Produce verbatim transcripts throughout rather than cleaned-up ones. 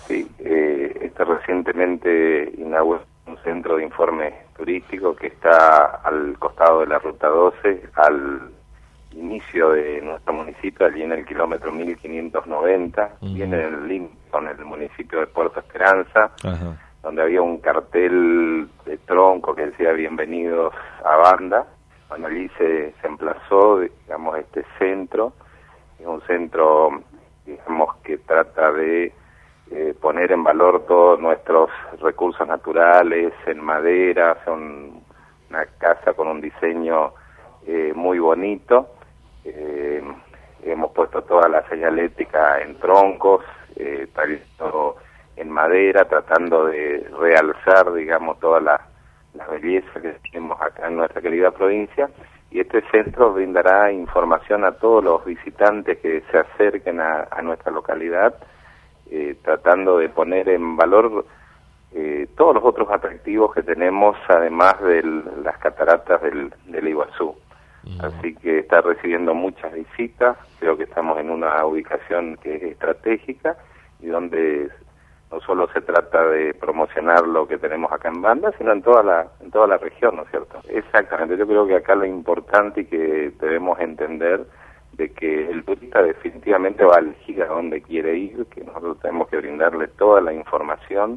Sí, eh, está recientemente inaugurado un centro de informe turístico que está al costado de la Ruta doce, al inicio de nuestro municipio, allí en el kilómetro mil quinientos noventa, uh-huh. Viene en el límite con el municipio de Puerto Esperanza, uh-huh. Donde había un cartel de tronco que decía bienvenidos a Banda. Bueno, allí se, se emplazó, digamos, este centro. Es un centro, digamos, que trata de eh, poner en valor todos nuestros recursos naturales en madera. Son una casa con un diseño eh, muy bonito. Eh, hemos puesto toda la señalética en troncos, eh, todo en madera, tratando de realzar, digamos, toda la, la belleza que tenemos acá en nuestra querida provincia. Y este centro brindará información a todos los visitantes que se acerquen a, a nuestra localidad, eh, tratando de poner en valor eh, todos los otros atractivos que tenemos, además de las cataratas del, del Iguazú. Uh-huh. Así que está recibiendo muchas visitas. Creo que estamos en una ubicación que es estratégica y donde no solo se trata de promocionar lo que tenemos acá en Banda, sino en toda la en toda la región, ¿no es cierto? Exactamente, yo creo que acá lo importante y que debemos entender de que el turista definitivamente va a elegir a dónde quiere ir, que nosotros tenemos que brindarle toda la información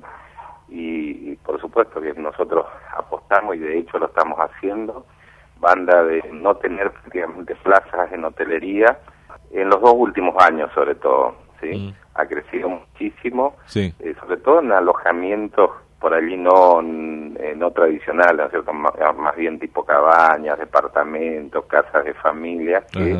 y, y por supuesto que nosotros apostamos y de hecho lo estamos haciendo. Banda de no tener prácticamente plazas en hotelería en los dos últimos años sobre todo, ¿sí? Mm. Ha crecido muchísimo, sí. eh, sobre todo en alojamientos por allí no eh, no tradicionales, ¿no es cierto? Más, más bien tipo cabañas, departamentos, casas de familia que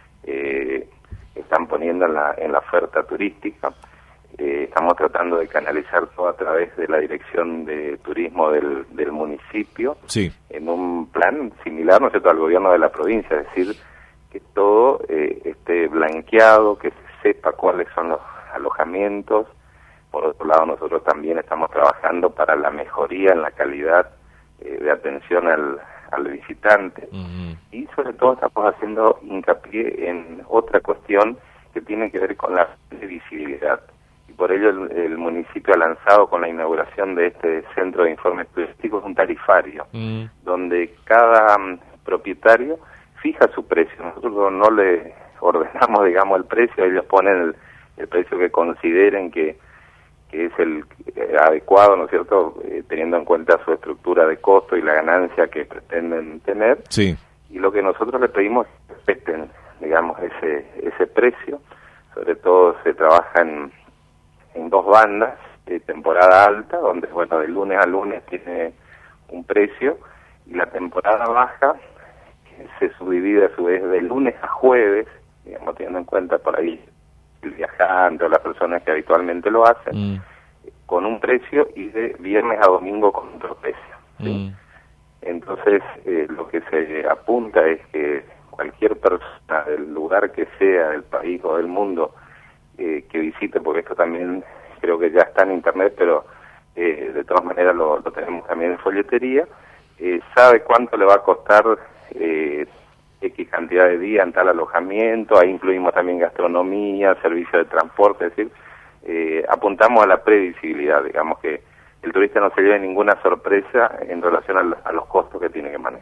eh, están poniendo en la, en la oferta turística. Eh, estamos tratando de canalizar todo a través de la Dirección de Turismo del, del municipio, sí. En un plan similar, ¿no es cierto?, al gobierno de la provincia, es decir, que todo eh, esté blanqueado, que se sepa cuáles son los alojamientos. Por otro lado, nosotros también estamos trabajando para la mejoría en la calidad eh, de atención al, al visitante. Uh-huh. Y sobre todo estamos haciendo hincapié en otra cuestión que tiene que ver con la visibilidad. Y por ello el, el municipio ha lanzado con la inauguración de este centro de informes turísticos un tarifario, uh-huh. donde cada um, propietario fija su precio. Nosotros no le ordenamos, digamos, el precio, ellos ponen el, el precio que consideren que, que es el eh, adecuado, ¿no es cierto?, eh, teniendo en cuenta su estructura de costo y la ganancia que pretenden tener. Sí. Y lo que nosotros le pedimos es que respeten, digamos, ese ese precio. Sobre todo se trabaja en, en dos bandas, de temporada alta, donde, bueno, de lunes a lunes tiene un precio, y la temporada baja se subdivide a su vez de lunes a jueves, digamos, teniendo en cuenta por ahí el viajante o las personas que habitualmente lo hacen, mm. con un precio, y de viernes a domingo con otro precio, ¿sí? Mm. Entonces, eh, lo que se apunta es que cualquier persona del lugar que sea, del país o del mundo, eh, que visite, porque esto también creo que ya está en internet, pero eh, de todas maneras lo, lo tenemos también en folletería, eh, sabe cuánto le va a costar eh, X cantidad de días en tal alojamiento. Ahí incluimos también gastronomía, servicio de transporte, es decir, eh, apuntamos a la previsibilidad, digamos, que el turista no se lleve ninguna sorpresa en relación a, a los costos que tiene que manejar.